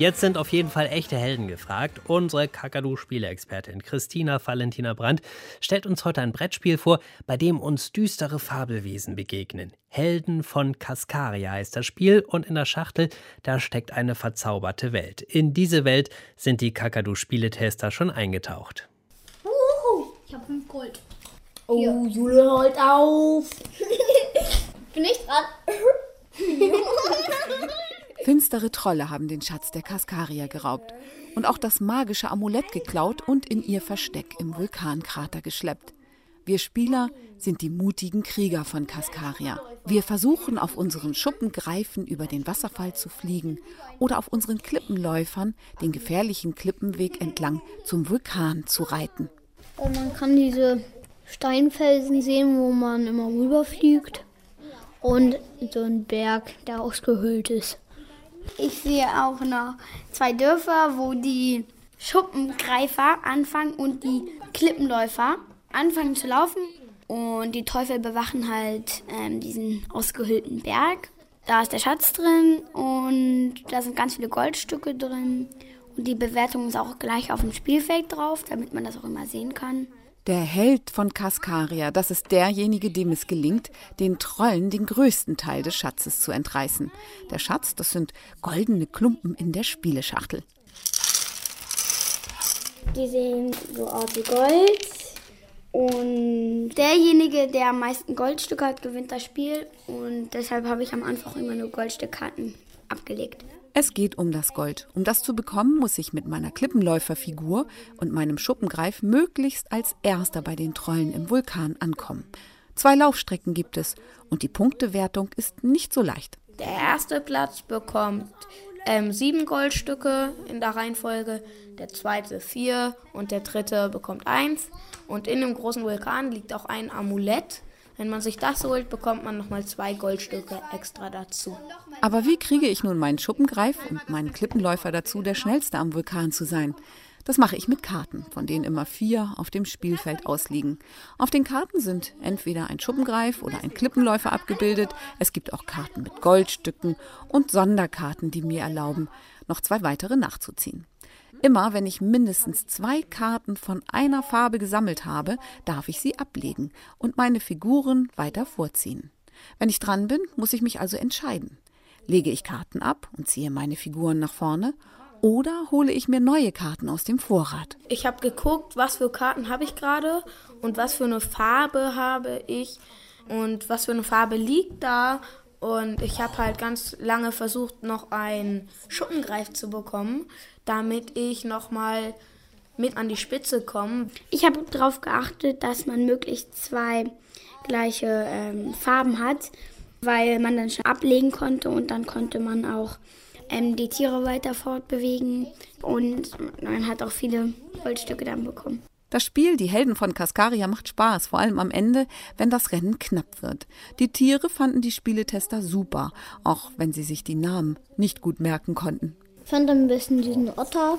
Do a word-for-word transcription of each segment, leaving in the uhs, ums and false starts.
Jetzt sind auf jeden Fall echte Helden gefragt. Unsere Kakadu-Spiele-Expertin Christina Valentina Brandt stellt uns heute ein Brettspiel vor, bei dem uns düstere Fabelwesen begegnen. Helden von Cascaria heißt das Spiel und in der Schachtel, da steckt eine verzauberte Welt. In diese Welt sind die Kakadu-Spieletester schon eingetaucht. Uhu, ich habe fünf Gold. Oh, Hier. Jule, halt auf! Bin ich dran? Finstere Trolle haben den Schatz der Cascaria geraubt und auch das magische Amulett geklaut und in ihr Versteck im Vulkankrater geschleppt. Wir Spieler sind die mutigen Krieger von Cascaria. Wir versuchen, auf unseren Schuppengreifen über den Wasserfall zu fliegen oder auf unseren Klippenläufern den gefährlichen Klippenweg entlang zum Vulkan zu reiten. Und man kann diese Steinfelsen sehen, wo man immer rüberfliegt, und so einen Berg, der ausgehöhlt ist. Ich sehe auch noch zwei Dörfer, wo die Schuppengreifer anfangen und die Klippenläufer anfangen zu laufen. Und die Teufel bewachen halt ähm, diesen ausgehöhlten Berg. Da ist der Schatz drin und da sind ganz viele Goldstücke drin. Und die Bewertung ist auch gleich auf dem Spielfeld drauf, damit man das auch immer sehen kann. Der Held von Cascaria, das ist derjenige, dem es gelingt, den Trollen den größten Teil des Schatzes zu entreißen. Der Schatz, das sind goldene Klumpen in der Spieleschachtel. Die sehen so aus wie Gold. Und derjenige, der am meisten Goldstücke hat, gewinnt das Spiel. Und deshalb habe ich am Anfang immer nur Goldstückkarten abgelegt. Es geht um das Gold. Um das zu bekommen, muss ich mit meiner Klippenläuferfigur und meinem Schuppengreif möglichst als Erster bei den Trollen im Vulkan ankommen. Zwei Laufstrecken gibt es und die Punktewertung ist nicht so leicht. Der erste Platz bekommt ähm, sieben Goldstücke in der Reihenfolge, der zweite vier und der dritte bekommt eins. Und in dem großen Vulkan liegt auch ein Amulett. Wenn man sich das holt, bekommt man nochmal zwei Goldstücke extra dazu. Aber wie kriege ich nun meinen Schuppengreif und meinen Klippenläufer dazu, der Schnellste am Vulkan zu sein? Das mache ich mit Karten, von denen immer vier auf dem Spielfeld ausliegen. Auf den Karten sind entweder ein Schuppengreif oder ein Klippenläufer abgebildet. Es gibt auch Karten mit Goldstücken und Sonderkarten, die mir erlauben, noch zwei weitere nachzuziehen. Immer wenn ich mindestens zwei Karten von einer Farbe gesammelt habe, darf ich sie ablegen und meine Figuren weiter vorziehen. Wenn ich dran bin, muss ich mich also entscheiden. Lege ich Karten ab und ziehe meine Figuren nach vorne oder hole ich mir neue Karten aus dem Vorrat? Ich habe geguckt, was für Karten habe ich gerade und was für eine Farbe habe ich und was für eine Farbe liegt da. Und ich habe halt ganz lange versucht, noch einen Schuppengreif zu bekommen, damit ich nochmal mit an die Spitze komme. Ich habe darauf geachtet, dass man möglichst zwei gleiche ähm, Farben hat, weil man dann schon ablegen konnte und dann konnte man auch ähm, die Tiere weiter fortbewegen und man hat auch viele Goldstücke dann bekommen. Das Spiel Die Helden von Cascaria macht Spaß, vor allem am Ende, wenn das Rennen knapp wird. Die Tiere fanden die Spieletester super, auch wenn sie sich die Namen nicht gut merken konnten. Ich fand am besten diesen Otter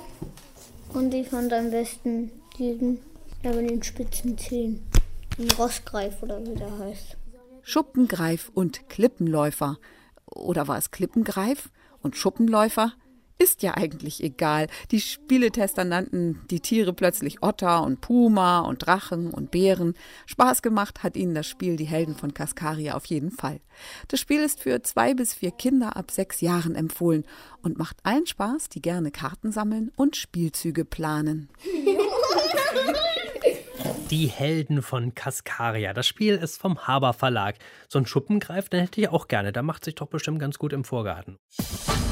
und ich fand am besten diesen, der mit den spitzen Zähnen, den Rossgreif oder wie der heißt. Schuppengreif und Klippenläufer. Oder war es Klippengreif und Schuppenläufer? Ist ja eigentlich egal. Die Spieletester nannten die Tiere plötzlich Otter und Puma und Drachen und Bären. Spaß gemacht hat ihnen das Spiel Die Helden von Cascaria auf jeden Fall. Das Spiel ist für zwei bis vier Kinder ab sechs Jahren empfohlen und macht allen Spaß, die gerne Karten sammeln und Spielzüge planen. Die Helden von Cascaria. Das Spiel ist vom Haber Verlag. So ein Schuppengreif, den hätte ich auch gerne. Der macht sich doch bestimmt ganz gut im Vorgarten.